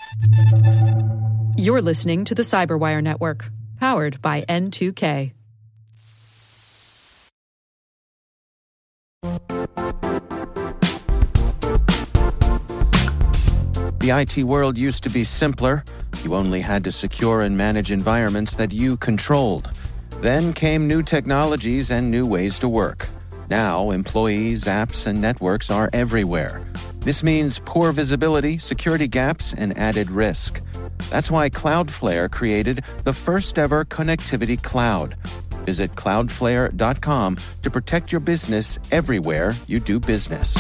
You're listening to the Cyberwire Network, powered by N2K. The IT world used to be simpler. You only had to secure and manage environments that you controlled. Then came new technologies and new ways to work. Now, employees, apps, and networks are everywhere. This means poor visibility, security gaps, and added risk. That's why Cloudflare created the first-ever connectivity cloud. Visit cloudflare.com to protect your business everywhere you do business.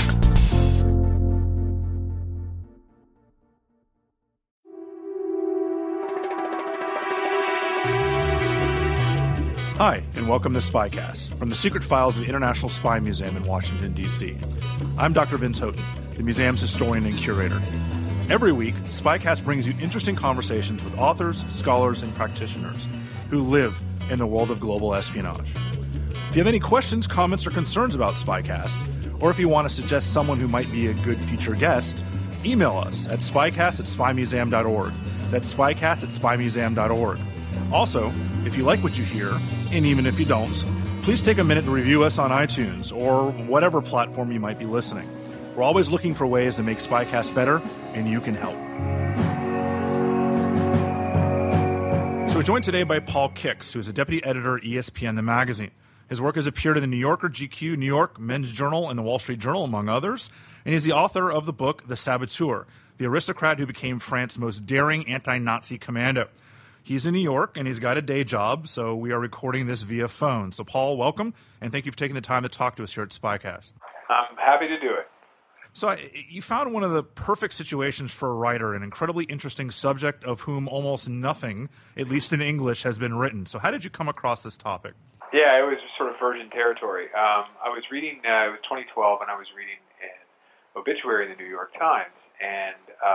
Hi, and welcome to Spycast, from the secret files of the International Spy Museum in Washington, D.C. I'm Dr. Vince Houghton, the museum's historian and curator. Every week, Spycast brings you interesting conversations with authors, scholars, and practitioners who live in the world of global espionage. If you have any questions, comments, or concerns about Spycast, or if you want to suggest someone who might be a good future guest, email us at spycast@spymuseum.org. That's spycast@spymuseum.org. Also, if you like what you hear, and even if you don't, please take a minute to review us on iTunes or whatever platform you might be listening. We're always looking for ways to make Spycast better, and you can help. So we're joined today by Paul Kix, who is a deputy editor at ESPN, the magazine. His work has appeared in the New Yorker, GQ, New York, Men's Journal, and the Wall Street Journal, among others. And he's the author of the book The Saboteur, the aristocrat who became France's most daring anti-Nazi commando. He's in New York, and he's got a day job, so we are recording this via phone. So, Paul, welcome, and thank you for taking the time to talk to us here at Spycast. I'm happy to do it. So you found one of the perfect situations for a writer, an incredibly interesting subject of whom almost nothing, at least in English, has been written. So how did you come across this topic? Yeah, it was sort of virgin territory. I was reading, it was 2012, and I was reading an obituary in the New York Times, and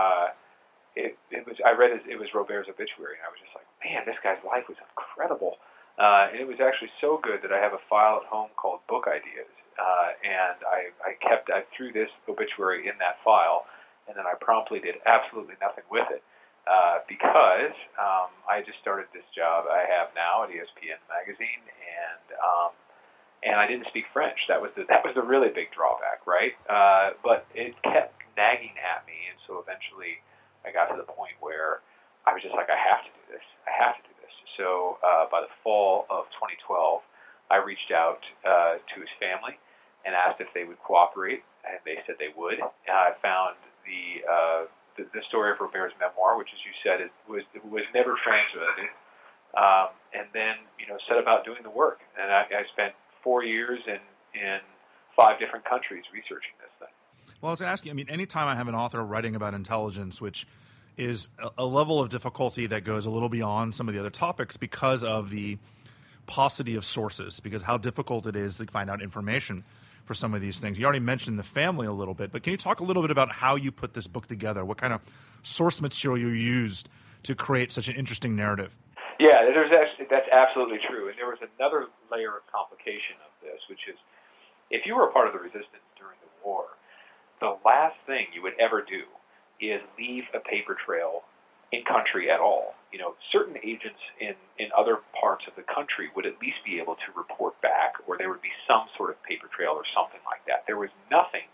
I read it was Robert's obituary, and I was just like, man, this guy's life was incredible. And it was actually so good that I have a file at home called Book Ideas, and I threw this obituary in that file, and then I promptly did absolutely nothing with it because I just started this job I have now at ESPN magazine, and I didn't speak French. That was the really big drawback, right? But it kept nagging at me, and so eventually I got to the point where I was just like, I have to do this. So by the fall of 2012, I reached out to his family and asked if they would cooperate, and they said they would. I found the story of Robert's memoir, which, as you said, was never translated, and then set about doing the work. And I spent 4 years in 5 different countries researching this thing. Well, I was going to ask you, anytime I have an author writing about intelligence, which is a level of difficulty that goes a little beyond some of the other topics because of the paucity of sources, because how difficult it is to find out information for some of these things. You already mentioned the family a little bit, but can you talk a little bit about how you put this book together? What kind of source material you used to create such an interesting narrative? Yeah, that's absolutely true. And there was another layer of complication of this, which is if you were a part of the resistance during the war, the last thing you would ever do is leave a paper trail in country at all. Certain agents in other parts of the country would at least be able to report back, or there would be some sort of paper trail or something like that. There was nothing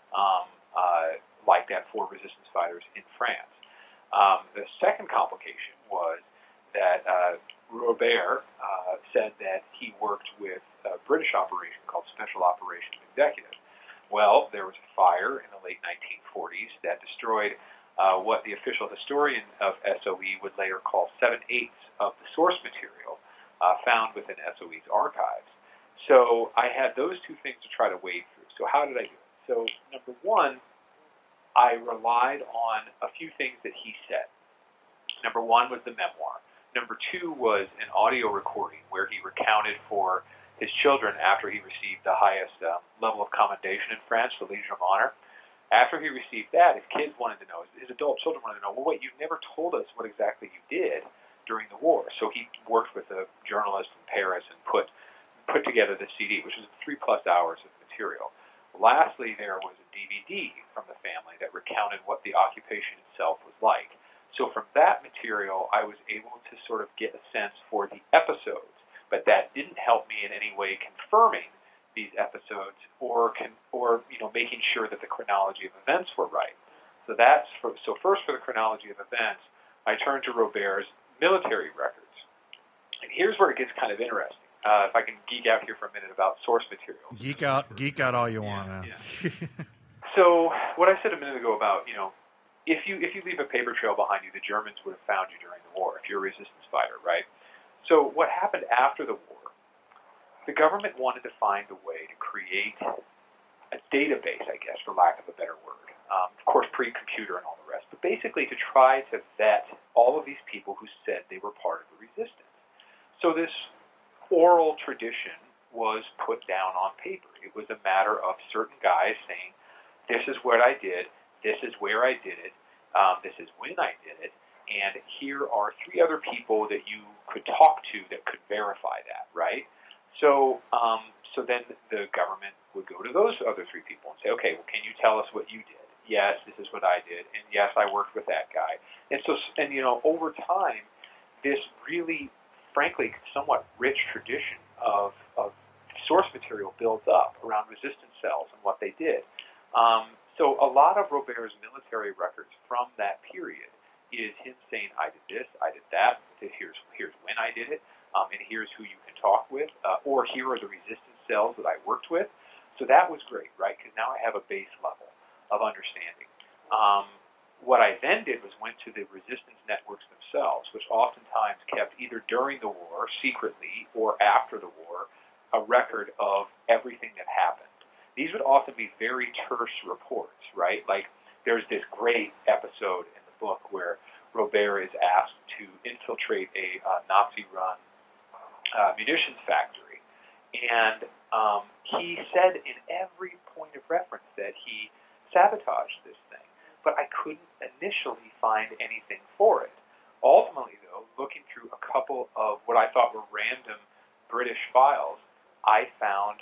like that for resistance fighters in France. The second complication was that Robert said that he worked with a British operation called Special Operations Executive. Well, there was a fire in the late 1940s that destroyed what the official historian of SOE would later call 7/8 of the source material found within SOE's archives. So I had those two things to try to wade through. So how did I do it? So number one, I relied on a few things that he said. Number one was the memoir. Number two was an audio recording where he recounted for his children after he received the highest level of commendation in France, the Legion of Honor. After he received that, his kids wanted to know, his adult children wanted to know, well, wait, you never told us what exactly you did during the war. So he worked with a journalist in Paris and put together the CD, which was 3+ hours of material. Lastly, there was a DVD from the family that recounted what the occupation itself was like. So from that material, I was able to sort of get a sense for the episodes, but that didn't help me in any way confirming these episodes or making sure that the chronology of events were right. So first for the chronology of events, I turned to Robert's military records. And here's where it gets kind of interesting. If I can geek out here for a minute about source materials. Geek out all you want, man. Yeah. So what I said a minute ago about, if you leave a paper trail behind you, the Germans would have found you during the war if you're a resistance fighter, right? So what happened after the war, the government wanted to find a way to create a database, I guess, for lack of a better word. Of course, pre-computer and all the rest, but basically to try to vet all of these people who said they were part of the resistance. So this oral tradition was put down on paper. It was a matter of certain guys saying, this is what I did, this is where I did it, this is when I did it, and here are 3 other people that you could talk to that could verify that, right? So then the government would go to those other 3 people and say, okay, well, can you tell us what you did? Yes, this is what I did, and yes, I worked with that guy. And over time, this really, frankly, somewhat rich tradition of source material builds up around resistance cells and what they did. So a lot of Robert's military records from that period is him saying, I did this, I did that, here's when I did it, and here's who you can talk with, or here are the resistance cells that I worked with. So that was great, right, because now I have a base level of understanding. What I then did was went to the resistance networks themselves, which oftentimes kept either during the war, secretly, or after the war, a record of everything that happened. These would often be very terse reports, right? Like there's this great episode in the book where Robert is asked to infiltrate a Nazi-run munitions factory. And he said in every point of reference that he sabotaged this thing. But I couldn't initially find anything for it. Ultimately, though, looking through a couple of what I thought were random British files, I found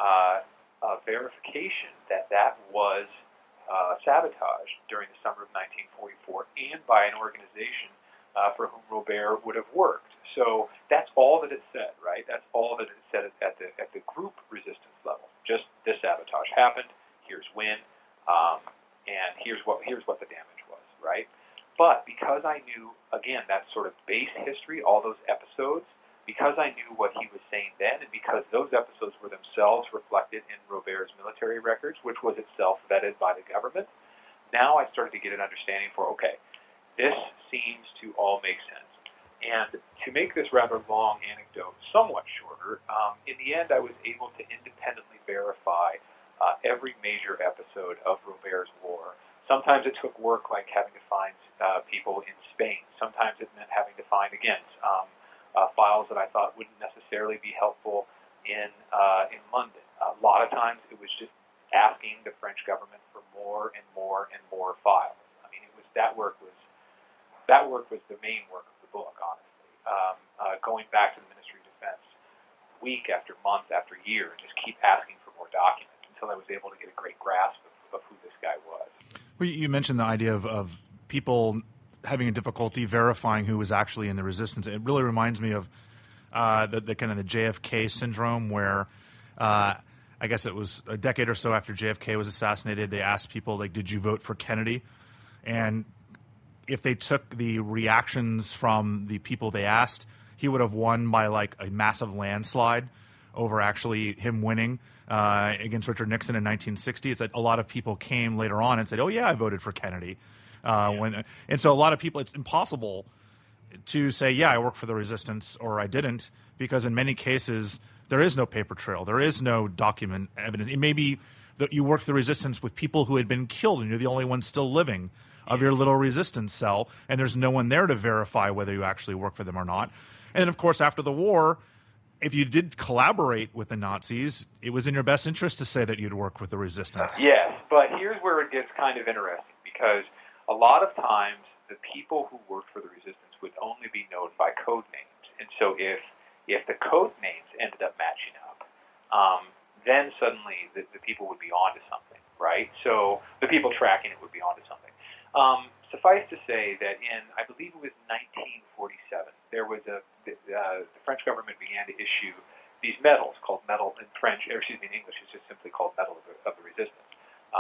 a verification that was sabotaged during the summer of 1944 and by an organization for whom Robert would have worked. So that's all that it said, right? That's all that it said at the group resistance level. Just this sabotage happened. Here's when. And here's what the damage was, right? But because I knew, again, that sort of base history, all those episodes, because I knew what he was saying then, and because those episodes were themselves reflected in Robert's military records, which was itself vetted by the government, now I started to get an understanding for, okay, this seems to all make sense. And to make this rather long anecdote somewhat shorter, in the end I was able to independently verify every major episode of Robert's war. Sometimes it took work like having to find people in Spain. Sometimes it meant having to find, again, files that I thought wouldn't necessarily be helpful in London. A lot of times it was just asking the French government for more and more and more files. I mean, that work was the main work of the book, honestly. Going back to the Ministry of Defense week after month after year, and just keep asking for more documents until I was able to get a great grasp of who this guy was. Well, you mentioned the idea of people having a difficulty verifying who was actually in the resistance. It really reminds me of the kind of the JFK syndrome, where I guess it was a decade or so after JFK was assassinated, they asked people, like, did you vote for Kennedy? And if they took the reactions from the people they asked, he would have won by like a massive landslide over actually him winning against Richard Nixon in 1960. It's that a lot of people came later on and said, oh, yeah, I voted for Kennedy. And so a lot of people, it's impossible to say, yeah, I work for the resistance or I didn't, because in many cases there is no paper trail. There is no document evidence. It may be that you worked the resistance with people who had been killed and you're the only one still living of your little resistance cell, and there's no one there to verify whether you actually work for them or not. And then, of course, after the war, if you did collaborate with the Nazis, it was in your best interest to say that you'd work with the resistance. Yes, but here's where it gets kind of interesting, because a lot of times the people who worked for the resistance would only be known by code names. And so if the code names ended up matching up, then suddenly the people would be onto something, right? So the people tracking it would be onto something. suffice to say that I believe it was 1947, there was the French government began to issue these medals called Medal in French, or excuse me, in English, it's just simply called Medal of the Resistance.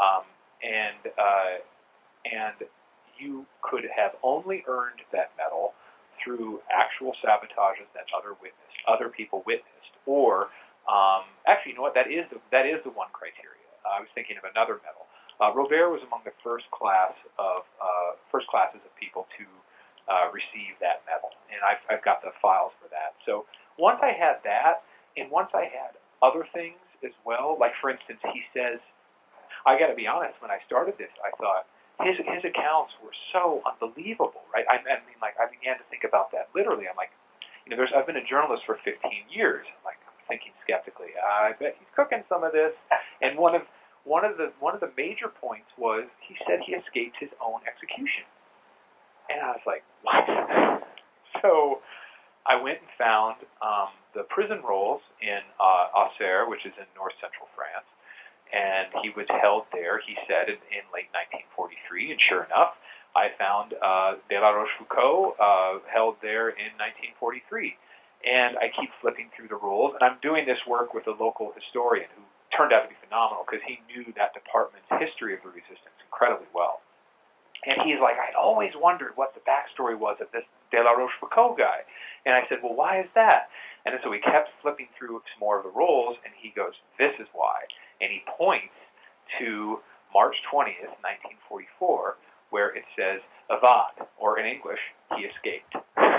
And you could have only earned that medal through actual sabotages that other people witnessed, or actually, you know what? That is the one criteria. I was thinking of another medal. Robert was among the first classes of people to receive that medal, and I've got the files for that. So once I had that, and once I had other things as well, like for instance, he says, I got to be honest, when I started this, I thought his accounts were so unbelievable, right? I mean, like I began to think about that literally. I'm like, I've been a journalist for 15 years. I'm like thinking skeptically, I bet he's cooking some of this. And one of the major points was he said he escaped his own execution, and I was like, what? So I went and found the prison rolls in Auxerre, which is in north-central France, and he was held there, he said, in late 1943, and sure enough, I found De La Rochefoucauld held there in 1943. And I keep flipping through the rolls, and I'm doing this work with a local historian who turned out to be phenomenal because he knew that department's history of the resistance incredibly well. And he's like, I'd always wondered what the backstory was of this De La Rochefoucauld guy. And I said, well, why is that? And so we kept flipping through some more of the rolls, and he goes, this is why. And he points to March 20th, 1944, where it says, Avad, or in English, he escaped.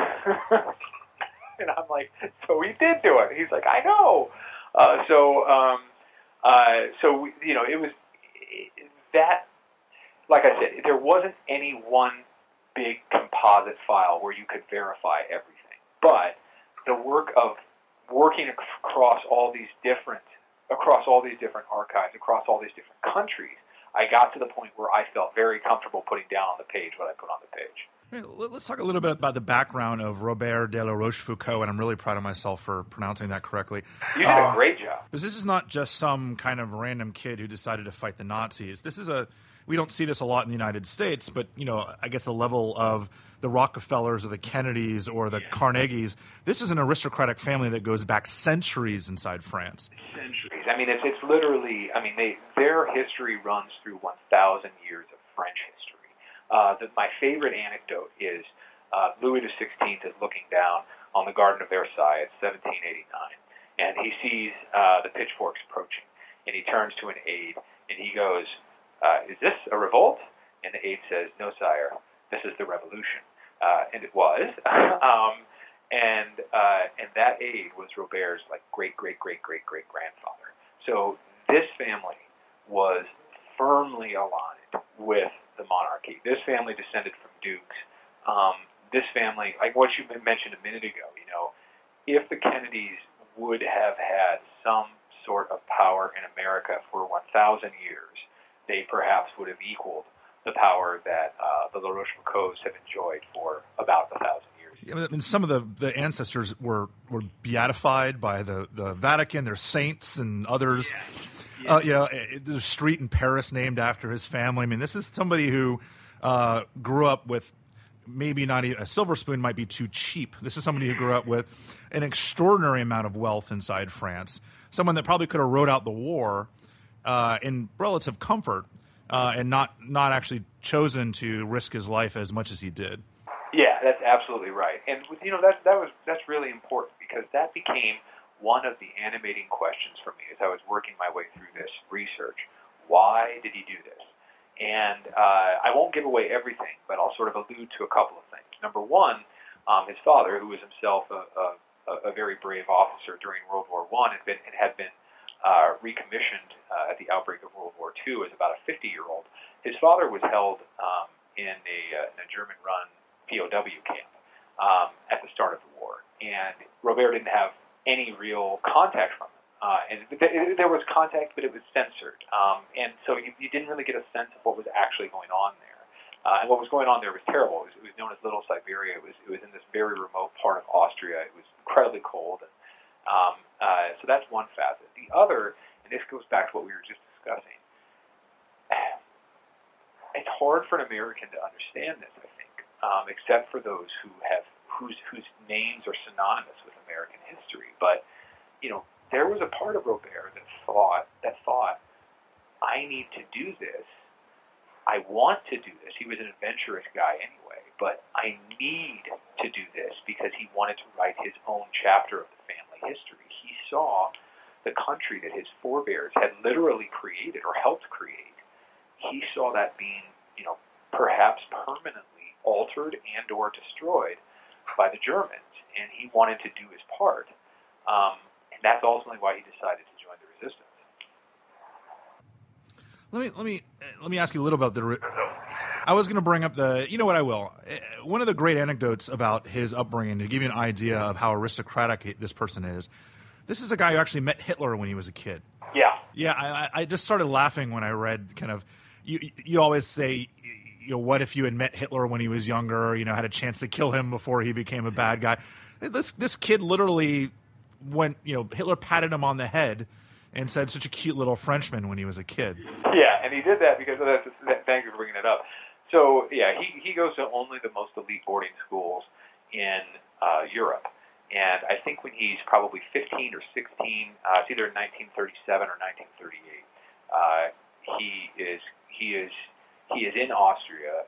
And I'm like, so he did do it. He's like, I know. So it was that. Like I said, there wasn't any one big composite file where you could verify everything. But the work of working across all these different archives, across all these different countries, I got to the point where I felt very comfortable putting down on the page what I put on the page. Let's talk a little bit about the background of Robert de la Rochefoucauld, and I'm really proud of myself for pronouncing that correctly. You did a great job. Because this is not just some kind of random kid who decided to fight the Nazis. We don't see this a lot in the United States, but I guess the level of the Rockefellers or the Kennedys or the Carnegies, this is an aristocratic family that goes back centuries inside France. Centuries. I mean, it's literally. I mean, their history runs through 1,000 years of French history. My favorite anecdote is Louis XVI is looking down on the Garden of Versailles at 1789, and he sees the pitchforks approaching, and he turns to an aide, and he goes, is this a revolt? And the aide says, no, sire, this is the revolution. And it was. And that aide was Robert's great-great-great-great-great-grandfather. So this family was firmly aligned with the monarchy. This family descended from dukes. This family, like what you mentioned a minute ago, if the Kennedys would have had some sort of power in America for 1,000 years, they perhaps would have equaled the power that the La Rochefoucaulds have enjoyed for about 1,000 years. Yeah, I mean, some of the ancestors were beatified by the Vatican. There's saints and others. Yeah. There's a street in Paris named after his family. I mean, this is somebody who grew up with maybe not even a silver spoon might be too cheap. This is somebody who grew up with an extraordinary amount of wealth inside France. Someone that probably could have rode out the war in relative comfort and not actually chosen to risk his life as much as he did. Yeah, that's absolutely right. And that's really important because that became one of the animating questions for me as I was working my way through this research. Why did he do this? And I won't give away everything, but I'll sort of allude to a couple of things. Number one, his father, who was himself a very brave officer during World War I, had been recommissioned at the outbreak of World War II as about a 50-year-old. His father was held in a German-run POW camp at the start of the war, and Robert didn't have any real contact from him. And there was contact, but it was censored, and so you didn't really get a sense of what was actually going on there. And what was going on there was terrible. It was known as Little Siberia. It was in this very remote part of Austria. It was incredibly cold, and so that's one facet. The other, and this goes back to what we were just discussing, it's hard for an an American to understand this, I think, except for those whose names are synonymous with American history. But there was a part of Robert that thought, I need to do this. I want to do this. He was an adventurous guy anyway, but I need to do this because he wanted to write his own chapter of the family history. He saw the country that his forebears had literally created or helped create. He saw that being, perhaps permanently altered and or destroyed by the Germans, and he wanted to do his part. And that's ultimately why he decided to join the resistance. Let me ask you a little about I was going to bring up I will. One of the great anecdotes about his upbringing, to give you an idea of how aristocratic this person is, this is a guy who actually met Hitler when he was a kid. Yeah. Yeah, I just started laughing when I read kind of, you always say, what if you had met Hitler when he was younger, had a chance to kill him before he became a bad guy. This kid literally went, Hitler patted him on the head and said, such a cute little Frenchman when he was a kid. Yeah, and he did that because thank you for bringing it up. So, yeah, he goes to only the most elite boarding schools in Europe. And I think when he's probably 15 or 16, it's either in 1937 or 1938, he is in Austria,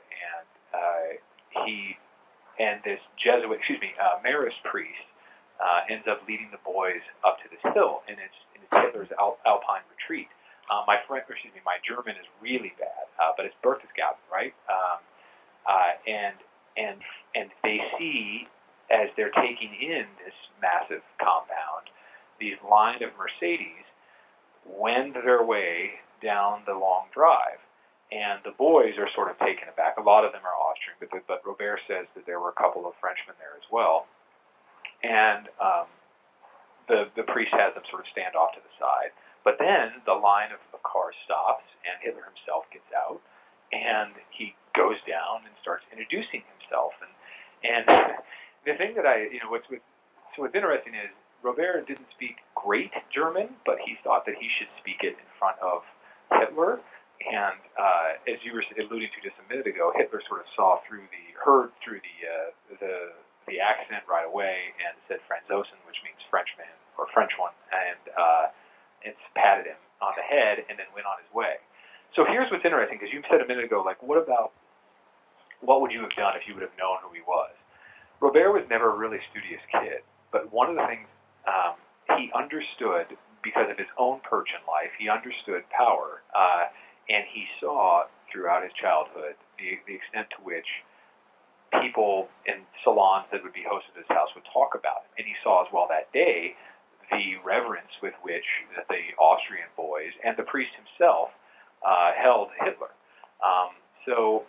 and this Jesuit, Marist priest ends up leading the boys up to this hill, and it's Hitler's Alpine retreat. My German is really bad, but it's Berchtesgaden, right? And they see, as they're taking in this massive compound, these line of Mercedes wend their way down the long drive. And the boys are sort of taken aback. A lot of them are Austrian, but Robert says that there were a couple of Frenchmen there as well. And the priest has them sort of stand off to the side. But then the line of cars stops, and Hitler himself gets out, and he goes down and starts introducing himself. And the thing that what's interesting is Robert didn't speak great German, but he thought that he should speak it in front of Hitler. And as you were alluding to just a minute ago, Hitler sort of heard through the accent right away and said Franzosen, which means Frenchman or French one, and patted him on the head and then went on his way. So here's what's interesting, because you said a minute ago, what would you have done if you would have known who he was? Robert was never a really studious kid, but one of the things he understood, because of his own perch in life, he understood power, and he saw throughout his childhood the extent to which people in salons that would be hosted at his house would talk about him. And he saw as well that day the reverence with which the Austrian boys and the priest himself held Hitler. So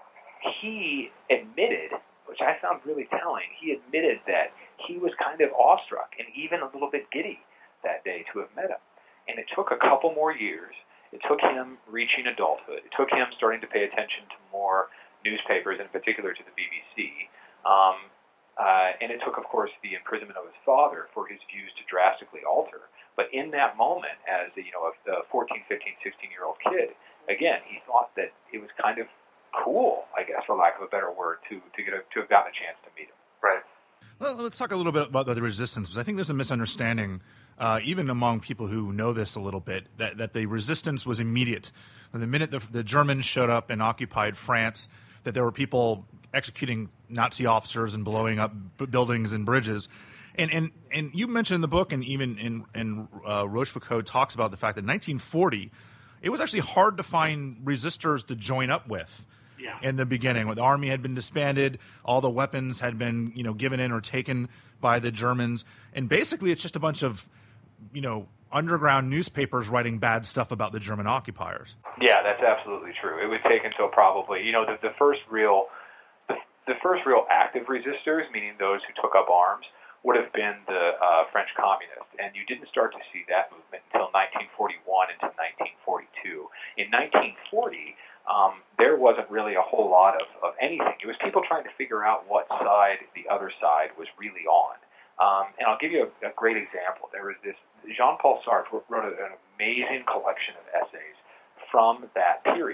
he admitted, which I found really telling, he admitted that he was kind of awestruck and even a little bit giddy that day to have met him. And it took a couple more years. It took him reaching adulthood. It took him starting to pay attention to more newspapers, in particular to the BBC. And it took, of course, the imprisonment of his father for his views to drastically alter. But in that moment, as a 14, 15, 16-year-old kid, again, he thought that it was kind of cool, I guess, for lack of a better word, to have gotten a chance to meet him. Right. Well, let's talk a little bit about the resistance, because I think there's a misunderstanding, even among people who know this a little bit, that the resistance was immediate. And the minute the Germans showed up and occupied France, that there were people executing Nazi officers and blowing up buildings and bridges. And you mentioned in the book, and even in Rochefoucauld talks about the fact that in 1940, it was actually hard to find resistors to join up with. Yeah. In the beginning, when the army had been disbanded, all the weapons had been, given in or taken by the Germans, and basically it's just a bunch of, underground newspapers writing bad stuff about the German occupiers. Yeah, that's absolutely true. It would take until probably, the first real active resistors, meaning those who took up arms, would have been the French communists, and you didn't start to see that movement until 1941 into 1942. In 1940. There wasn't really a whole lot of anything. It was people trying to figure out what side the other side was really on. And I'll give you a great example. There was this, Jean-Paul Sartre wrote an amazing collection of essays from that period,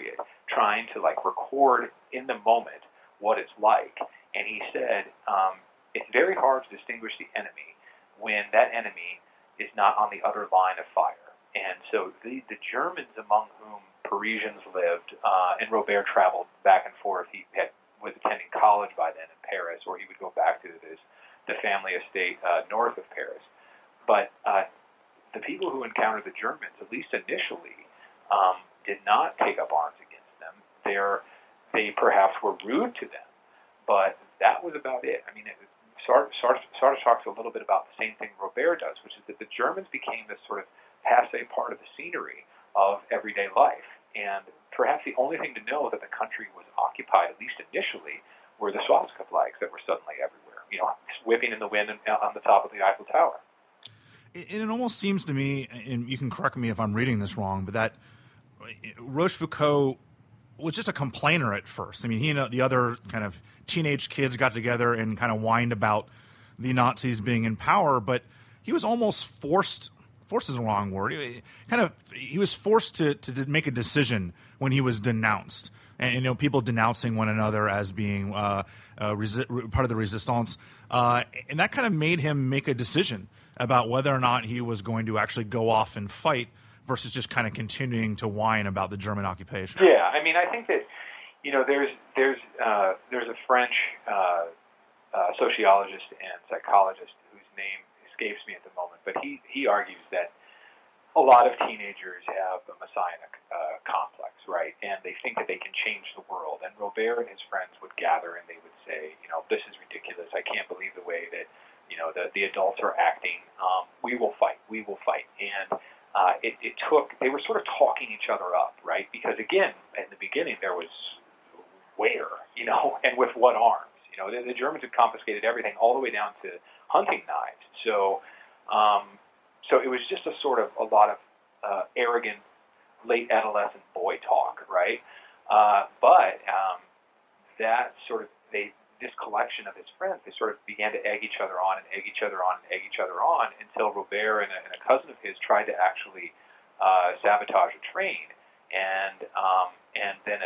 trying to record in the moment what it's like. And he said it's very hard to distinguish the enemy when that enemy is not on the other line of fire. And so the Germans among whom Parisians lived, and Robert traveled back and forth. He was attending college by then in Paris, or he would go back to the family estate north of Paris. But the people who encountered the Germans, at least initially, did not take up arms against them. They perhaps were rude to them, but that was about it. I mean, Sartre talks a little bit about the same thing Robert does, which is that the Germans became this sort of passe part of the scenery of everyday life. And perhaps the only thing to know that the country was occupied, at least initially, were the swastika flags that were suddenly everywhere, whipping in the wind on the top of the Eiffel Tower. It almost seems to me, and you can correct me if I'm reading this wrong, but that Rochefoucauld was just a complainer at first. I mean, he and the other kind of teenage kids got together and kind of whined about the Nazis being in power, but he was almost forced is the wrong word. He was forced to make a decision when he was denounced. And people denouncing one another as being part of the resistance. And that kind of made him make a decision about whether or not he was going to actually go off and fight versus just kind of continuing to whine about the German occupation. Yeah, I mean, I think that there's a French sociologist and psychologist whose name escapes me at the moment, but he argues that a lot of teenagers have a messianic complex, right? And they think that they can change the world. And Robert and his friends would gather and they would say, this is ridiculous. I can't believe the way that, the adults are acting. We will fight. And they were sort of talking each other up, right? Because again, in the beginning, there was where, and with what arms? The Germans had confiscated everything all the way down to hunting knives. So it was just a lot of arrogant late adolescent boy talk, right? But that this collection of his friends, they sort of began to egg each other on until Robert and a cousin of his tried to actually sabotage a train, and then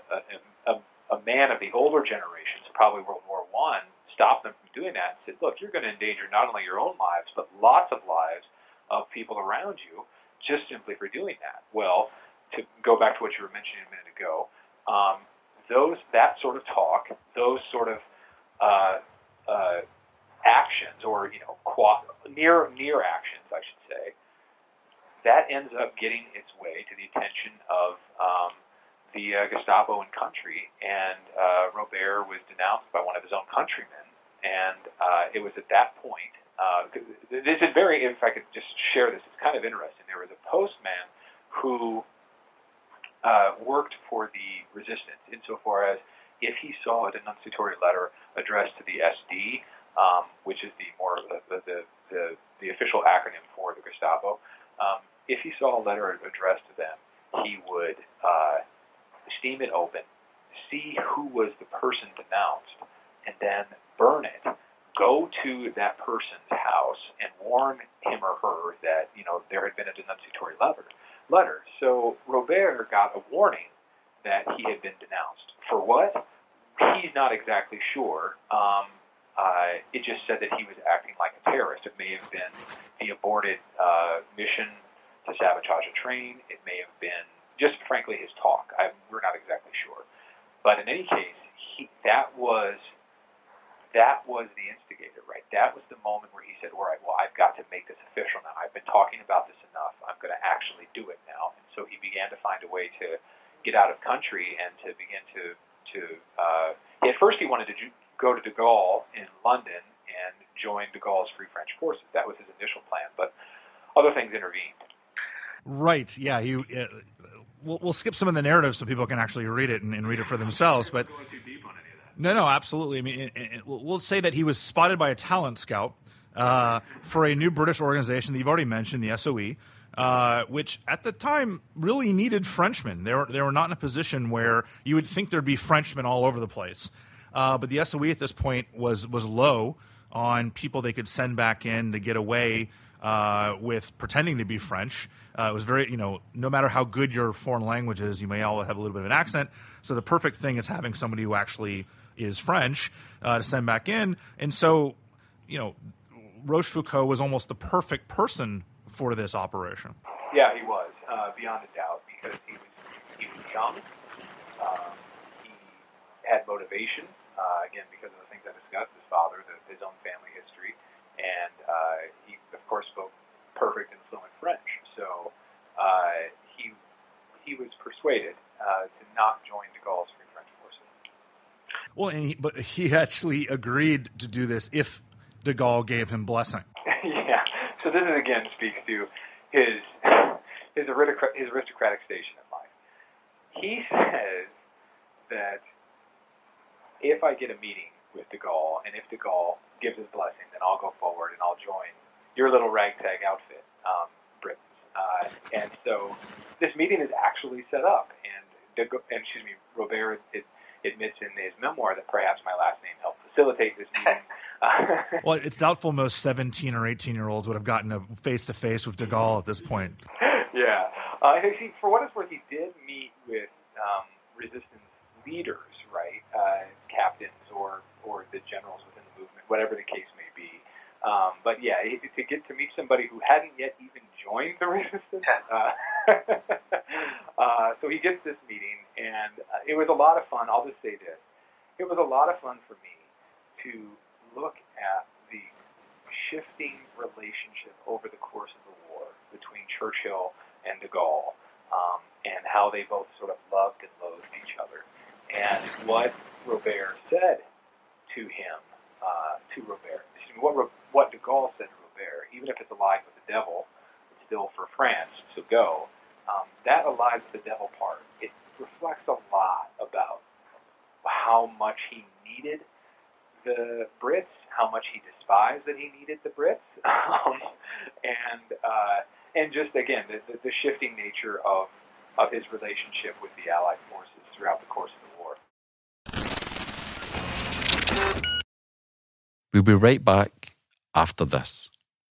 a man of the older generations, probably World War I, stopped them from doing that and said, look, you're going to endanger not only your own lives, but lots of lives of people around you just simply for doing that. Well, to go back to what you were mentioning a minute ago, that sort of talk, those sort of actions, or near actions, I should say, that ends up getting its way to the attention of the Gestapo in country, and Robert was denounced by one of his own countrymen, and it was at that point. This is if I could just share this, it's kind of interesting. There was a postman who worked for the resistance insofar as if he saw a denunciatory letter addressed to the SD, which is the official acronym for the Gestapo, if he saw a letter addressed to them, he would steam it open, see who was the person denounced, and then burn it. Go to that person's house and warn him or her that there had been a denunciatory letter. So Robert got a warning that he had been denounced. For what? He's not exactly sure. It just said that he was acting like a terrorist. It may have been the aborted mission to sabotage a train. It may have been just frankly his talk. We're not exactly sure. But in any case, that was the instigator, right? That was the moment where he said, all right, well, I've got to make this official now. I've been talking about this enough. I'm going to actually do it now. And so he began to find a way to get out of country and to begin to at first he wanted to go to de Gaulle in London and join de Gaulle's Free French Forces. That was his initial plan, but other things intervened. Right, yeah. We'll skip some of the narrative so people can actually read it and read it for themselves, but Going too deep on any of that. No, absolutely. I mean, we'll say that he was spotted by a talent scout for a new British organization that you've already mentioned, the SOE, which at the time really needed Frenchmen. They were not in a position where you would think there'd be Frenchmen all over the place. But the SOE at this point was low on people they could send back in to get away with pretending to be French. It was very, no matter how good your foreign language is, you may all have a little bit of an accent. So the perfect thing is having somebody who actually is French to send back in. And so, Rochefoucauld was almost the perfect person for this operation. Yeah, he was, beyond a doubt, because he was young. He had motivation, again, because of the things I discussed, his father, his own family history, and he, of course, spoke perfect and fluent French. So he was persuaded to not join de Gaulle's Free French forces. Well, but he actually agreed to do this if de Gaulle gave him blessing. Yeah. So this again speaks to his aristocratic station in life. He says that if I get a meeting with de Gaulle, and if de Gaulle gives his blessing, then I'll go forward and I'll join your little ragtag outfit, Britons. And so this meeting is actually set up, and Robert admits in his memoir that perhaps my last name helped facilitate this meeting. Well, it's doubtful most 17 or 18-year-olds would have gotten a face-to-face with de Gaulle at this point. Yeah. See, for what it's worth, he did meet with resistance leaders, right? Captains or the generals within the movement, whatever the case may be. But yeah, to get to meet somebody who hadn't yet even joined the resistance. So he gets this meeting, and it was a lot of fun. I'll just say this. It was a lot of fun for me to look at the shifting relationship over the course of the war between Churchill and de Gaulle, and how they both sort of loved and loathed each other. And what Robert said to him, what de Gaulle said to Robert, even if it's allied with the devil, it's still for France, so go. That allied with the devil part, it reflects a lot about how much he needed the Brits, how much he despised that he needed the Brits, and just again the shifting nature of his relationship with the Allied forces throughout the course of the war. We'll be right back after this.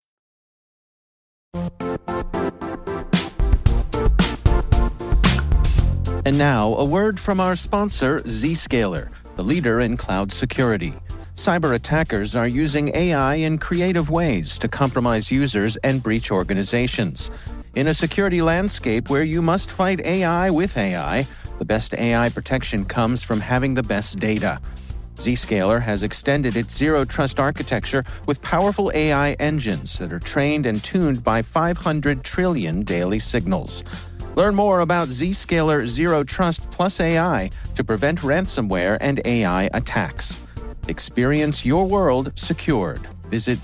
And now, a word from our sponsor, Zscaler, the leader in cloud security. Cyber attackers are using AI in creative ways to compromise users and breach organizations. In a security landscape where you must fight AI with AI, the best AI protection comes from having the best data. Zscaler has extended its Zero Trust architecture with powerful AI engines that are trained and tuned by 500 trillion daily signals. Learn more about Zscaler Zero Trust Plus AI to prevent ransomware and AI attacks. Experience your world secured. Visit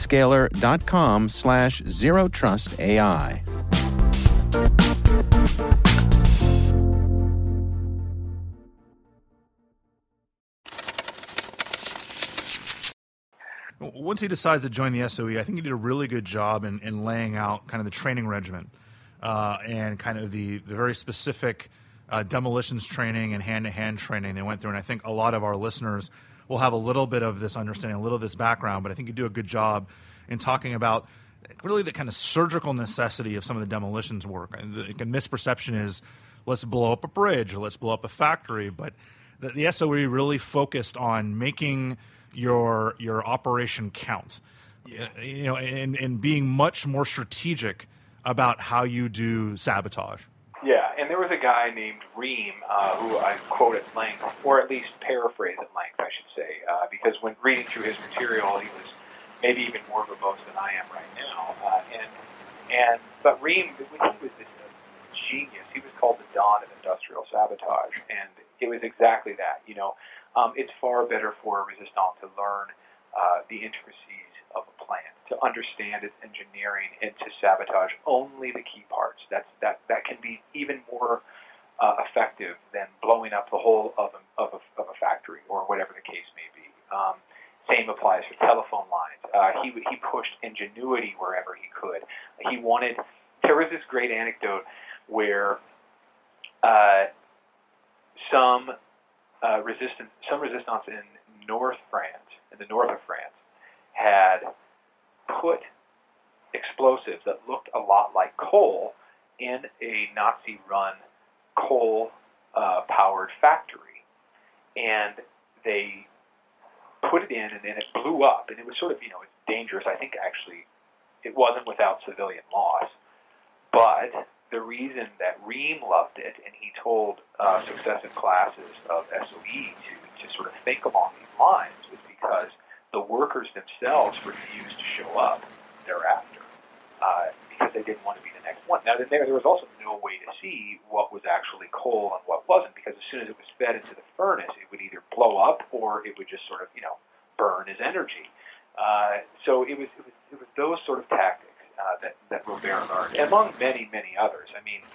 zscaler.com/zerotrustai. Once he decides to join the SOE, I think he did a really good job in laying out kind of the training regimen and kind of the very specific demolitions training and hand-to-hand training they went through. And I think a lot of our listeners will have a little bit of this understanding, a little of this background, but I think you do a good job in talking about really the kind of surgical necessity of some of the demolitions work. And the misperception is, let's blow up a bridge or let's blow up a factory, but the SOE really focused on making your operation count, and being much more strategic about how you do sabotage. Yeah, and there was a guy named Ream who I quote at length, or at least paraphrase at length, I should say, because when reading through his material, he was maybe even more verbose than I am right now. But Ream, when he was this genius, he was called the Dawn of Industrial Sabotage, and it was exactly that. It's far better for a resistant to learn the intricacies of a plant, to understand its engineering, and to sabotage only the key parts. That can be even more effective than blowing up the whole of a factory or whatever the case may be. Same applies for telephone lines. He pushed ingenuity wherever he could. There was this great anecdote where some resistance in the north of France, had put lot like coal in a Nazi-run coal-powered factory. And they put it in, and then it blew up, and it was sort of, it's dangerous. I think actually it wasn't without civilian loss. But the reason that Rheem loved it, and he told successive classes of SOE to sort of think along these lines, was because the workers themselves refused to show up thereafter because they didn't want to be the next one. Now, there was also no way to see what was actually coal and what wasn't, because as soon as it was fed into the furnace, it would either blow up or it would just sort of, burn as energy. So it was those sort of tactics that Robert learned, among many, many others. I mean,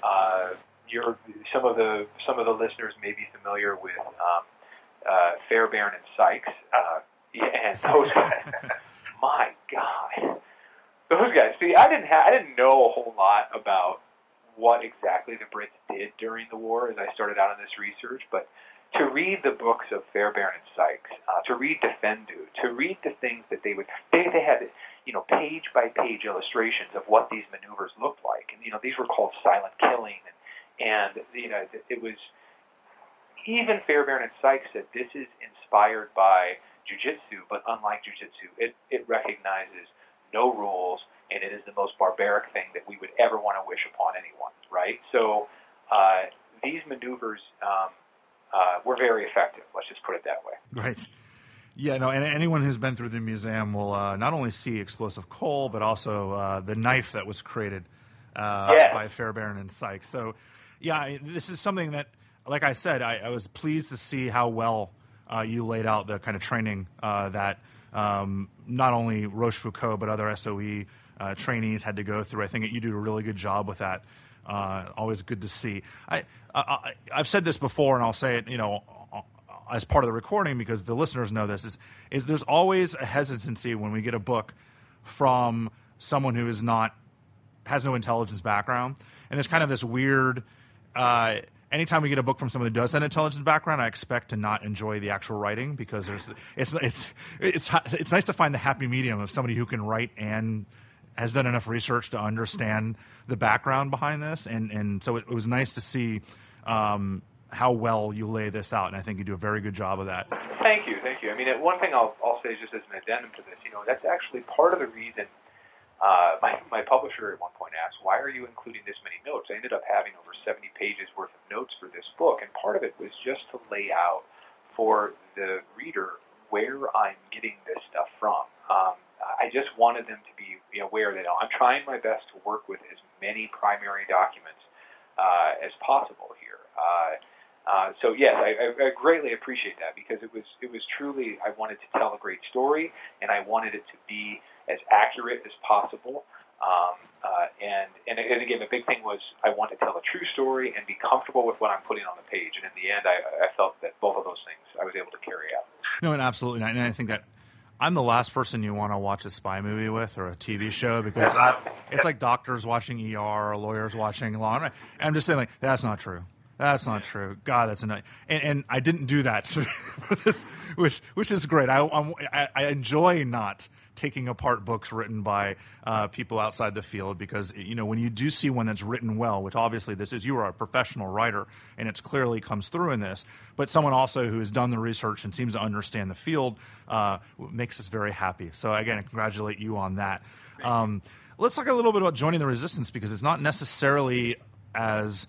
some of the listeners may be familiar with Fairbairn and Sykes, and those guys. My God, those guys. See, I didn't know a whole lot about what exactly the Brits did during the war as I started out on this research, but to read the books of Fairbairn and Sykes, to read Defendu, to read the things that they had, page by page illustrations of what these maneuvers looked like, and these were called silent killing, and it was, even Fairbairn and Sykes said this is inspired by jiu-jitsu, but unlike jiu-jitsu, it recognizes no rules, and it is the most barbaric thing that we would ever want to wish upon anyone, right? So these maneuvers were very effective, let's just put it that way. Right. Yeah, no, and anyone who's been through the museum will not only see explosive coal, but also the knife that was created by Fairbairn and Sykes. So, yeah, this is something that, like I said, I was pleased to see how well you laid out the kind of training that not only Rochefoucauld but other SOE trainees had to go through. I think you do a really good job with that. Always good to see. I've said this before, and I'll say it, as part of the recording, because the listeners know this, is there's always a hesitancy when we get a book from someone who has no intelligence background, and there's kind of this weird. Anytime we get a book from someone who does have an intelligence background, I expect to not enjoy the actual writing, because it's nice to find the happy medium of somebody who can write and has done enough research to understand the background behind this, and so it was nice to see how well you lay this out, and I think you do a very good job of that. Thank you. I mean, one thing I'll say just as an addendum to this, that's actually part of the reason my publisher at one point asked, why are you including this many notes? I ended up having over 70 pages worth of notes for this book, and part of it was just to lay out for the reader where I'm getting this stuff from. I just wanted them to be aware that I'm trying my best to work with as many primary documents as possible here. So yes, I greatly appreciate that, because it was truly, I wanted to tell a great story, and I wanted it to be as accurate as possible. And again, the big thing was I want to tell a true story and be comfortable with what I'm putting on the page. And in the end, I felt that both of those things I was able to carry out. No, and absolutely not. And I think that I'm the last person you want to watch a spy movie with, or a TV show, because it's like doctors watching ER or lawyers watching Law and Order. And I'm just saying, like, that's not true. That's not true. God, that's annoying. And I didn't do that for this, which is great. I enjoy not taking apart books written by people outside the field, because when you do see one that's written well, which obviously this is, you are a professional writer, and it clearly comes through in this, but someone also who has done the research and seems to understand the field makes us very happy. So again, I congratulate you on that. Let's talk a little bit about joining the resistance, because it's not necessarily as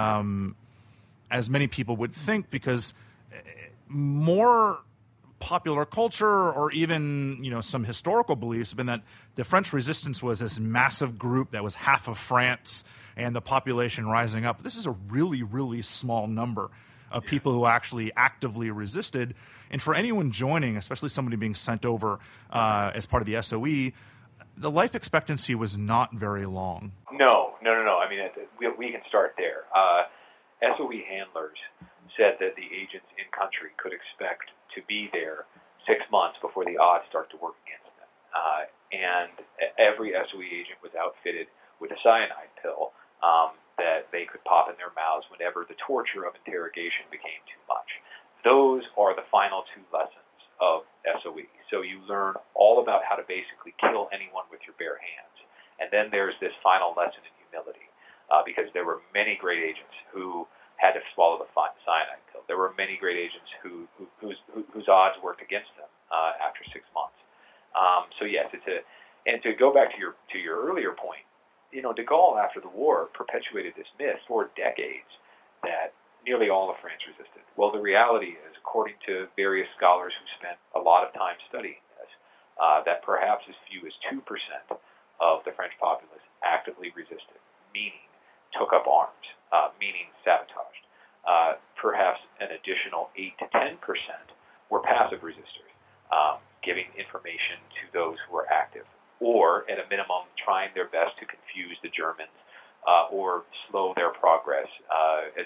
many people would think, because more popular culture, or even some historical beliefs, have been that the French resistance was this massive group that was half of France and the population rising up. This is a really, really small number of people who actually actively resisted. And for anyone joining, especially somebody being sent over as part of the SOE, the life expectancy was not very long. No. I mean, we can start there. SOE handlers said that the agents in country could expect to be there 6 months before the odds start to work against them. And every SOE agent was outfitted with a cyanide pill that they could pop in their mouths whenever the torture of interrogation became too much. Those are the final 2 lessons of SOE. So you learn all about how to basically kill anyone with your bare hands. And then there's this final lesson in humility, because there were many great agents who had to swallow the cyanide pill. There were many great agents whose odds worked against them after 6 months. So yes, and to go back to your earlier point, de Gaulle after the war perpetuated this myth for decades that nearly all of France resisted. Well, the reality is, according to various scholars who spent a lot of time studying this, that perhaps as few as 2% of the French populace actively resisted, meaning took up arms, meaning sabotaged. Perhaps an additional 8 to 10% were passive resistors, giving information to those who were active, or at a minimum trying their best to confuse the Germans or slow their progress as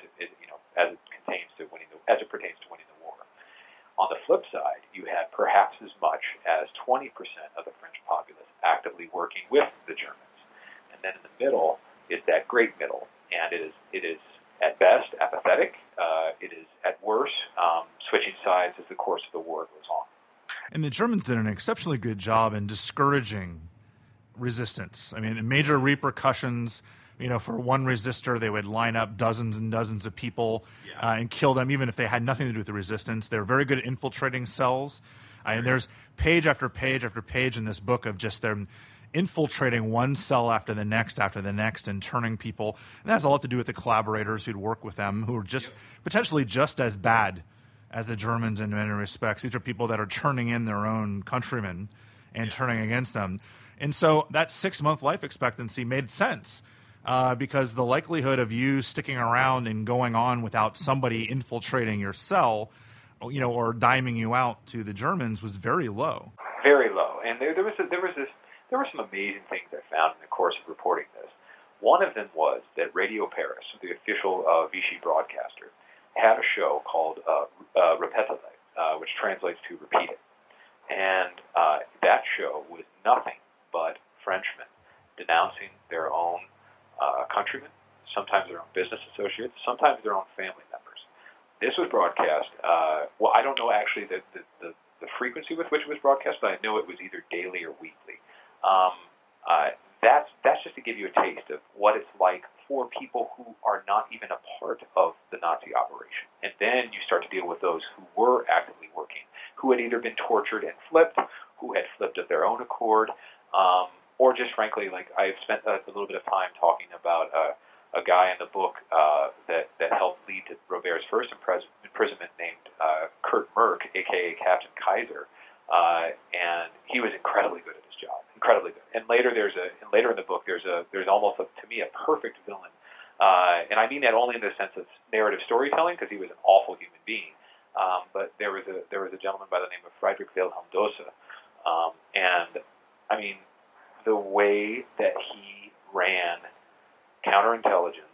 it pertains to winning the war. On the flip side, you had perhaps as much as 20% of the French populace actively working with the Germans, and then in the middle is that great middle, and it is at best apathetic. It is at worst switching sides as the course of the war goes on. And the Germans did an exceptionally good job in discouraging resistance. I mean, major repercussions. For one resistor, they would line up dozens and dozens of people and kill them, even if they had nothing to do with the resistance. They're very good at infiltrating cells. And there's page after page after page in this book of just them infiltrating one cell after the next, and turning people. And that has a lot to do with the collaborators who'd work with them, who are just potentially just as bad as the Germans in many respects. These are people that are turning in their own countrymen and turning against them. And so that 6-month life expectancy made sense. Because the likelihood of you sticking around and going on without somebody infiltrating your cell, or diming you out to the Germans was very low. Very low. And there were some amazing things I found in the course of reporting this. One of them was that Radio Paris, the official Vichy broadcaster, had a show called Répétez, which translates to Repeat It. And that show was nothing but Frenchmen denouncing their own countrymen, sometimes their own business associates, sometimes their own family members. This was broadcast. I don't know actually the frequency with which it was broadcast, but I know it was either daily or weekly. That's just to give you a taste of what it's like for people who are not even a part of the Nazi operation. And then you start to deal with those who were actively working, who had either been tortured and flipped, who had flipped of their own accord, or just frankly, like I've spent a little bit of time talking about a guy in the book that helped lead to Robert's first imprisonment named Kurt Merck, a.k.a. Captain Kaiser, and he was incredibly good at his job, incredibly good. And later in the book, there's almost to me a perfect villain, and I mean that only in the sense of narrative storytelling, because he was an awful human being. But there was a gentleman by the name of Friedrich Wilhelm Dosse, and I mean, the way that he ran counterintelligence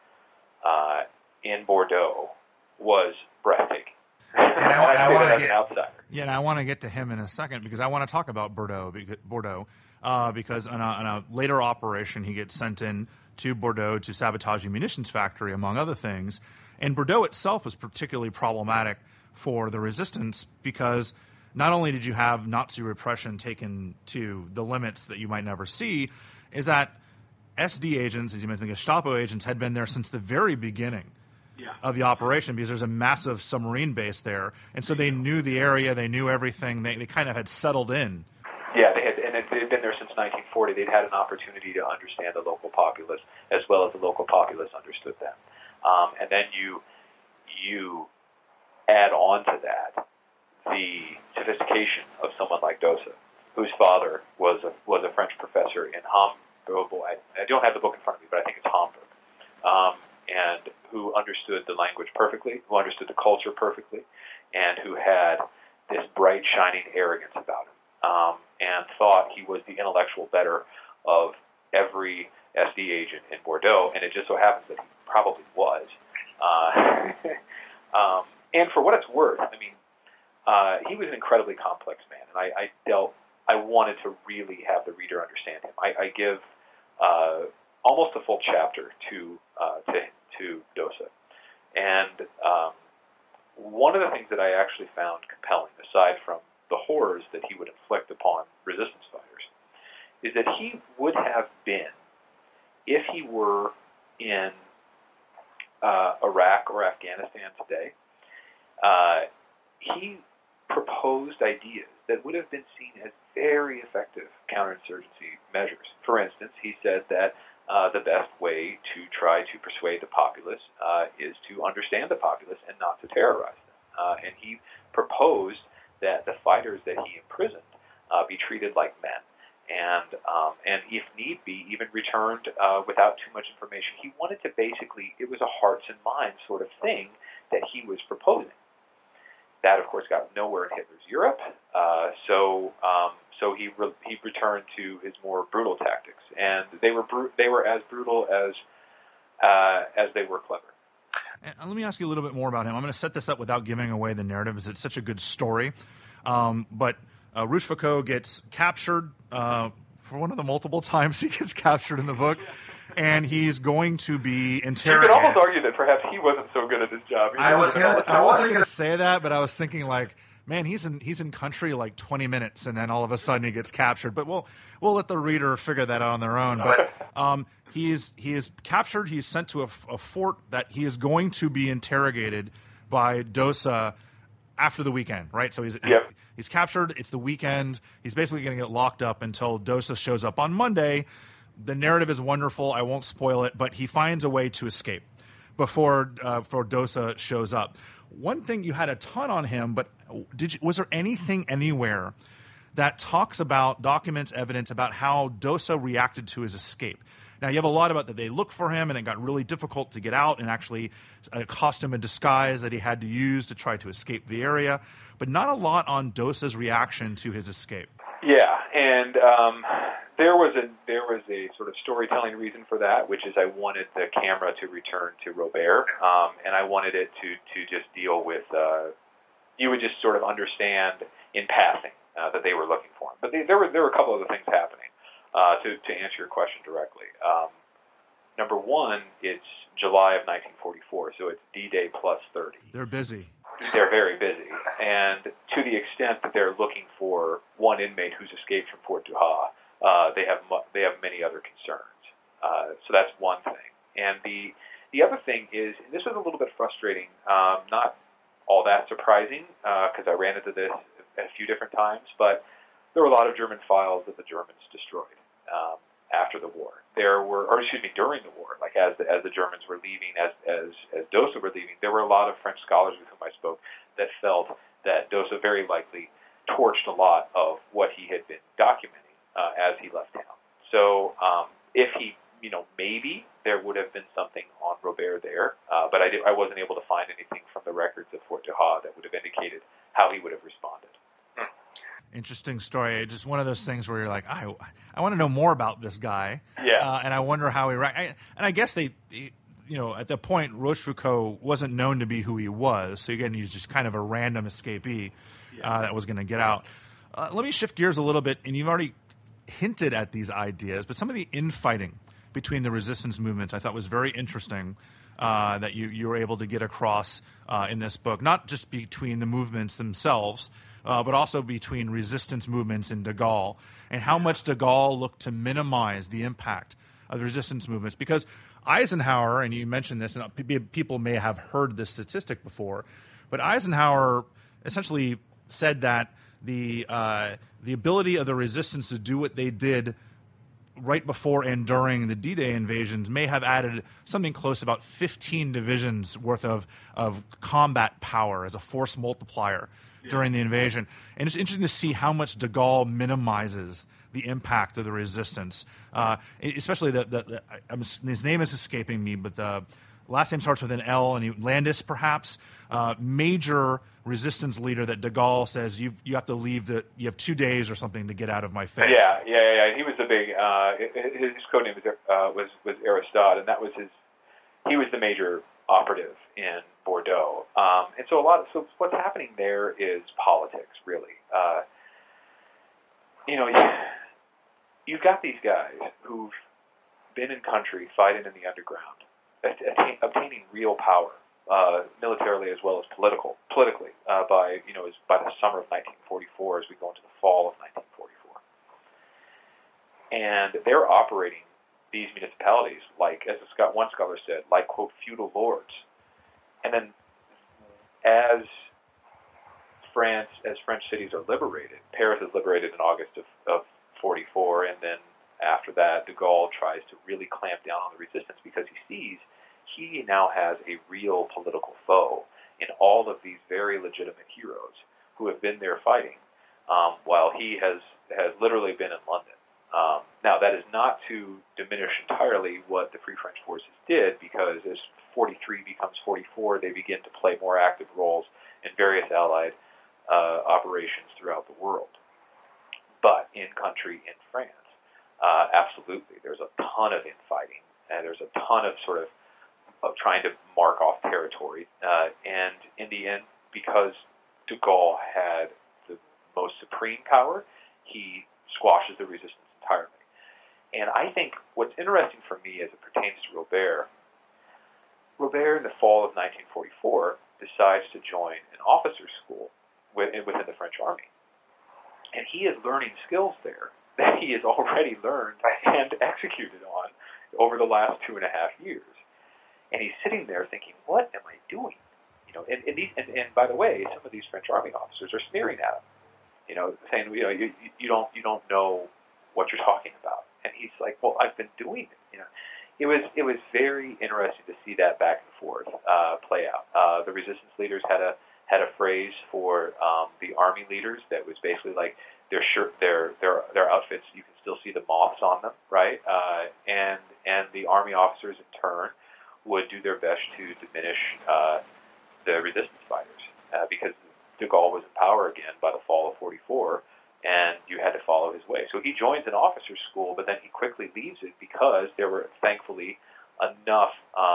in Bordeaux was breathtaking. And I want to get an outsider. Yeah, and I want to get to him in a second because I want to talk about Bordeaux because on a later operation he gets sent in to Bordeaux to sabotage a munitions factory, among other things. And Bordeaux itself was particularly problematic for the resistance because not only did you have Nazi repression taken to the limits that you might never see, is that SD agents, as you mentioned, Gestapo agents, had been there since the very beginning of the operation because there's a massive submarine base there. And so they knew the area, they knew everything, they kind of had settled in. Yeah, they'd been there since 1940. They'd had an opportunity to understand the local populace as well as the local populace understood them. And then you add on to that the sophistication of someone like Dosse, whose father was a French professor in Hamburg. I don't have the book in front of me, but I think it's Hamburg, and who understood the language perfectly, who understood the culture perfectly, and who had this bright, shining arrogance about him, and thought he was the intellectual better of every SD agent in Bordeaux, and it just so happens that he probably was. And for what it's worth, I mean, he was an incredibly complex man, and I wanted to really have the reader understand him. I give almost a full chapter to Dosse, and one of the things that I actually found compelling, aside from the horrors that he would inflict upon resistance fighters, is that he would have been, if he were in Iraq or Afghanistan today, he proposed ideas that would have been seen as very effective counterinsurgency measures. For instance, he said that the best way to try to persuade the populace is to understand the populace and not to terrorize them. And he proposed that the fighters that he imprisoned be treated like men, and if need be, even returned without too much information. He wanted to basically, it was a hearts and minds sort of thing that he was proposing. That, of course, got nowhere in Hitler's Europe, so he returned to his more brutal tactics, and they were as brutal as they were clever. And let me ask you a little bit more about him. I'm going to set this up without giving away the narrative, as it's such a good story. But Rochefoucauld gets captured for one of the multiple times he gets captured in the book, and he's going to be interrogated. You could almost argue that perhaps he wasn't so good at his job. I wasn't going to say that, but I was thinking, like, man, he's in country like 20 minutes, and then all of a sudden he gets captured. But we'll let the reader figure that out on their own. But he is captured. He's sent to a fort that he is going to be interrogated by Dosa after the weekend, right? So he's captured. It's the weekend. He's basically going to get locked up until Dosa shows up on Monday. The narrative is wonderful. I won't spoil it, but he finds a way to escape before Dosa shows up. One thing, you had a ton on him, but was there anything anywhere that talks about, documents, evidence about how Dosa reacted to his escape? Now, you have a lot about that they looked for him, and it got really difficult to get out, and actually a costume and disguise that he had to use to try to escape the area, but not a lot on Dosa's reaction to his escape. Yeah, and there was a sort of storytelling reason for that, which is I wanted the camera to return to Robert, and I wanted it to just deal with, you would just sort of understand in passing that they were looking for him. But there were a couple other things happening to answer your question directly. Number one, it's July of 1944, so it's D-Day plus 30. They're busy. They're very busy, and to the extent that they're looking for one inmate who's escaped from Fort du Ha, they have many other concerns. So that's one thing. And the other thing is, and this was a little bit frustrating, not all that surprising, because I ran into this a few different times, but there were a lot of German files that the Germans destroyed after the war. During the war, like as the Germans were leaving, as Dosa were leaving, there were a lot of French scholars with whom I spoke that felt that Dosa very likely torched a lot of what he had been documenting as he left town. So if he, maybe there would have been something on Robert there, but I wasn't able to find anything from the records of Fort du Ha that would have indicated how he would have responded. Interesting story. Just one of those things where you're like, I want to know more about this guy. Yeah. And I wonder how he and I guess they at that point, Rochefoucauld wasn't known to be who he was. So again, he's just kind of a random escapee that was going to get out. Let me shift gears a little bit, and you've already hinted at these ideas, but some of the infighting between the resistance movements I thought was very interesting that you were able to get across in this book, not just between the movements themselves, but also between resistance movements in de Gaulle, and how much de Gaulle looked to minimize the impact of the resistance movements. Because Eisenhower, and you mentioned this, and people may have heard this statistic before, but Eisenhower essentially said that the ability of the resistance to do what they did right before and during the D-Day invasions may have added something close to about 15 divisions worth of combat power as a force multiplier during the invasion. And it's interesting to see how much de Gaulle minimizes the impact of the resistance, especially his name is escaping me, but the last name starts with an L, and Landis, perhaps, major resistance leader that de Gaulle says you have to leave. You have 2 days or something to get out of my face. Yeah. He was the big. His code name was Aristide, and that was he was the major operative in Bordeaux. And so what's happening there is politics, really. You've got these guys who've been in country fighting in the underground, obtaining real power, militarily as well as politically, by the summer of 1944 as we go into the fall of 1944. And they're operating these municipalities like, as one scholar said, like, quote, feudal lords. And then as French cities are liberated, Paris is liberated in August of 44, and then after that, de Gaulle tries to really clamp down on the resistance because he sees he now has a real political foe in all of these very legitimate heroes who have been there fighting, while he has literally been in London. Now, that is not to diminish entirely what the Free French forces did, because as 43 becomes 44, they begin to play more active roles in various Allied operations throughout the world. But in country, in France, absolutely, there's a ton of infighting, and there's a ton of sort of trying to mark off territory. And in the end, because de Gaulle had the most supreme power, he squashes the resistance entirely. And I think what's interesting for me as it pertains to Robert in the fall of 1944 decides to join an officer's school within the French army. And he is learning skills there that he has already learned and executed on over the last 2.5 years. And he's sitting there thinking, what am I doing? And by the way, some of these French army officers are sneering at him, saying, you don't know what you're talking about. And he's like, well, I've been doing it. It was very interesting to see that back and forth play out. The resistance leaders had a phrase for the army leaders that was basically like their outfits, you can still see the moths on them, right? And the army officers in turn would do their best to diminish the resistance fighters because de Gaulle was in power again by the fall of 44, and you had to follow his way. So he joins an officer's school, but then he quickly leaves it because there were, thankfully, enough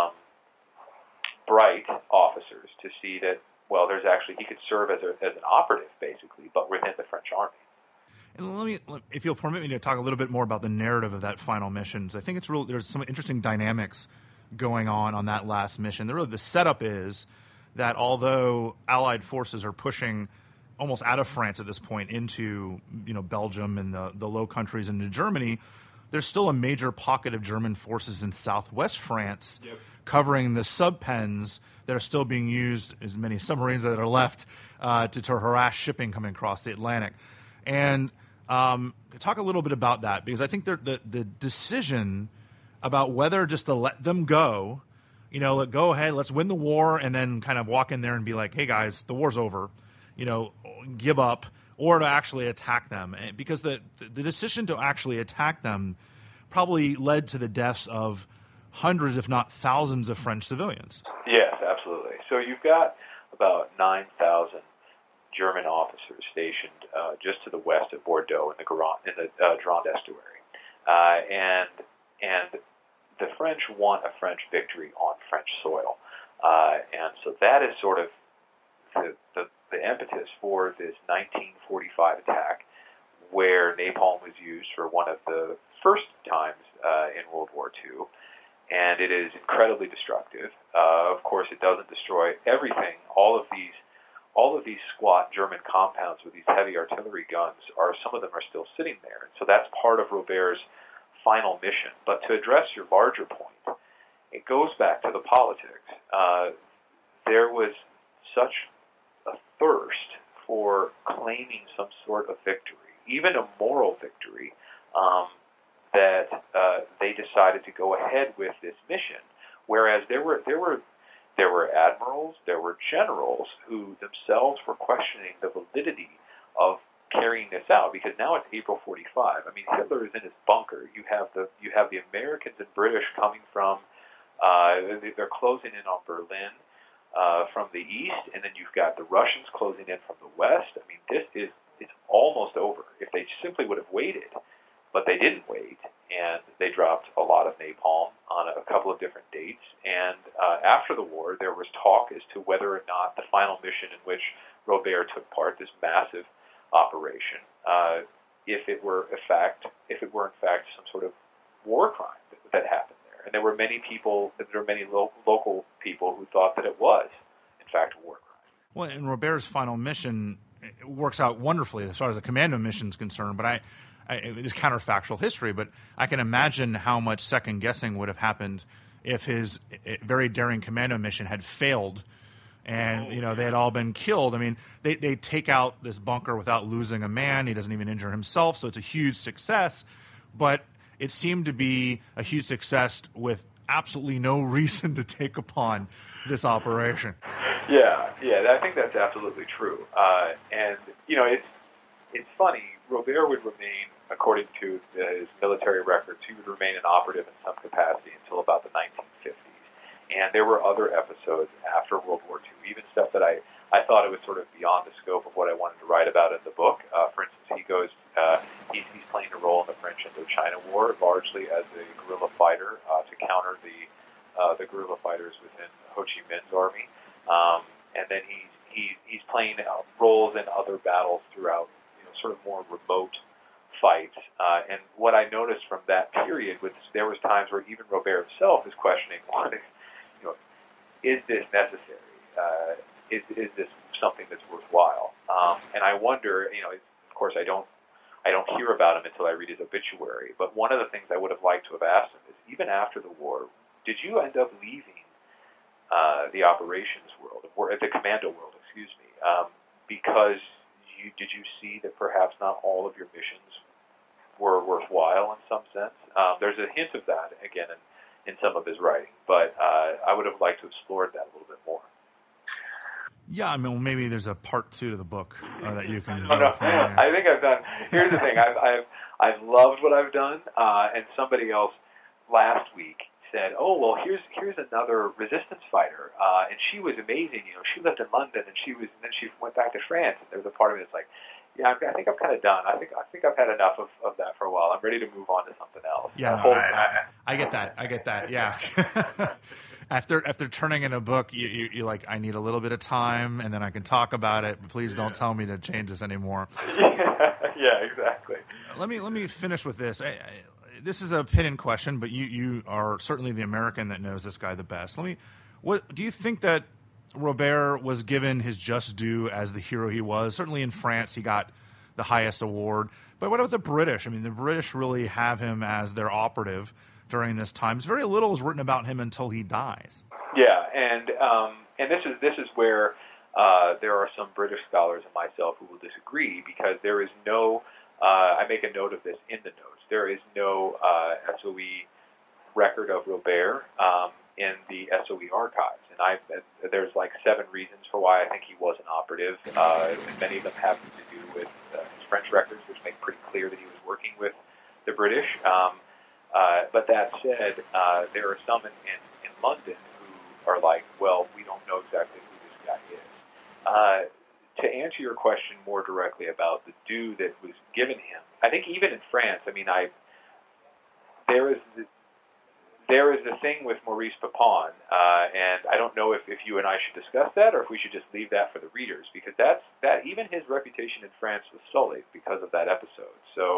bright officers to see that, well, there's actually, he could serve as an operative, basically, but within the French army. And if you'll permit me to talk a little bit more about the narrative of that final mission, I think there's some interesting dynamics going on that last mission. The setup is that although Allied forces are pushing almost out of France at this point into Belgium and the Low Countries into Germany, there's still a major pocket of German forces in southwest France, covering the subpens that are still being used, as many submarines that are left, to harass shipping coming across the Atlantic. And talk a little bit about that, because I think the decision about whether just to let them go, go ahead, let's win the war, and then kind of walk in there and be like, hey guys, the war's over, give up, or to actually attack them. Because the decision to actually attack them probably led to the deaths of hundreds, if not thousands, of French civilians. Yes, absolutely. So you've got about 9,000 German officers stationed just to the west of Bordeaux in the Gironde estuary, and the French won a French victory on French soil, and so that is sort of the impetus for this 1945 attack, where napalm was used for one of the first times in World War II, and it is incredibly destructive. Of course, it doesn't destroy everything. All of these squat German compounds with these heavy artillery guns some of them are still sitting there. And so that's part of Robert's final mission. But to address your larger point, it goes back to the politics. There was such a thirst for claiming some sort of victory, even a moral victory, that they decided to go ahead with this mission. Whereas there were admirals, there were generals who themselves were questioning the validity of carrying this out, because now it's April 45. I mean, Hitler is in his bunker. You have the Americans and British coming from they're closing in on Berlin from the east, and then you've got the Russians closing in from the west. I mean, it's almost over. If they simply would have waited, but they didn't wait, and they dropped a lot of napalm on a couple of different dates. And after the war, there was talk as to whether or not the final mission in which Robert took part, this massive operation, if it were in fact some sort of war crime that happened there. And there were many local people who thought that it was in fact a war crime. Well, and Robert's final mission works out wonderfully as far as the commando mission is concerned, but it is counterfactual history, but I can imagine how much second guessing would have happened if his very daring commando mission had failed and they had all been killed. I mean, they take out this bunker without losing a man. He doesn't even injure himself, so it's a huge success. But it seemed to be a huge success with absolutely no reason to take upon this operation. Yeah, I think that's absolutely true. And it's funny. Robert would remain, according to his military records, he would remain an operative in some capacity until about the 1950s. And there were other episodes after World War II, even stuff that I thought it was sort of beyond the scope of what I wanted to write about in the book. For instance, he's playing a role in the French Indochina War, largely as a guerrilla fighter to counter the guerrilla fighters within Ho Chi Minh's army. And then he's playing roles in other battles throughout, sort of more remote fights. And what I noticed from that period was there was times where even Robert himself is questioning, is this necessary? Is this something that's worthwhile? And I wonder, of course, I don't hear about him until I read his obituary. But one of the things I would have liked to have asked him is, even after the war, did you end up leaving the operations world, or the commando world, because did you see that perhaps not all of your missions were worthwhile in some sense? There's a hint of that, again, in some of his writing, but I would have liked to explore that a little bit more. Yeah, I mean, maybe there's a part 2 to the book that you can. No, I think I've done. Here's the thing: I've loved what I've done, and somebody else last week said, "Oh, well, here's another resistance fighter, and she was amazing. She lived in London, and then she went back to France." And there's a part of me that's like, yeah, I think I'm kind of done. I think I've had enough of that for a while. I'm ready to move on to something else. Yeah, I get that. Yeah. After turning in a book, you're like, I need a little bit of time, and then I can talk about it. But please don't tell me to change this anymore. Yeah, exactly. Let me finish with this. This is a pit-in question, but you are certainly the American that knows this guy the best. What do you think that Robert was given his just due as the hero he was? Certainly in France, he got the highest award. But what about the British? I mean, the British really have him as their operative during this time. Very little is written about him until he dies. Yeah, and this is where there are some British scholars and myself who will disagree, because there is no. I make a note of this in the notes. There is no SOE record of Robert in the SOE archives, and there's like 7 reasons for why I think he was an operative, and many of them have to do with his French records, which make pretty clear that he was working with the British. But that said, there are some in London who are like, well, we don't know exactly who this guy is. To answer your question more directly about the due that was given him, I think even in France, I mean, there is the thing with Maurice Papon, and I don't know if you and I should discuss that, or if we should just leave that for the readers, because that even his reputation in France was sullied because of that episode. So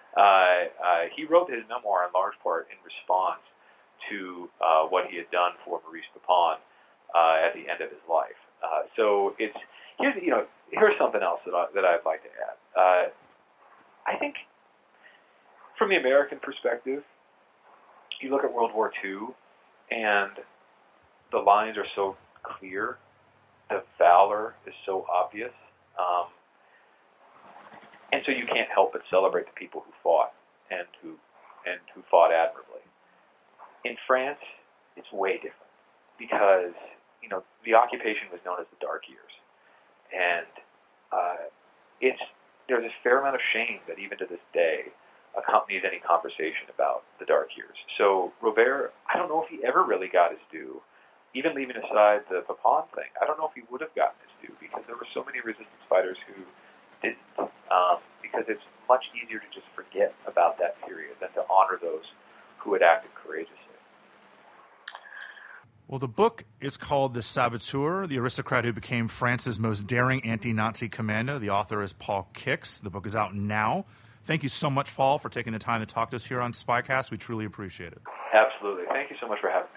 he wrote his memoir in large part in response to what he had done for Maurice Papon at the end of his life. So here's something else that I'd like to add. I think from the American perspective, you look at World War II, and the lines are so clear, the valor is so obvious, and so you can't help but celebrate the people who fought and who fought admirably. In France, it's way different, because the occupation was known as the Dark Years, and there's a fair amount of shame that even to this day accompanies any conversation about the Dark Years. So Robert, I don't know if he ever really got his due, even leaving aside the Papon thing. I don't know if he would have gotten his due, because there were so many resistance fighters who didn't, because it's much easier to just forget about that period than to honor those who had acted courageously. Well, the book is called The Saboteur, the aristocrat who became France's most daring anti-Nazi commando. The author is Paul Kix. The book is out now. Thank you so much, Paul, for taking the time to talk to us here on Spycast. We truly appreciate it. Absolutely. Thank you so much for having me.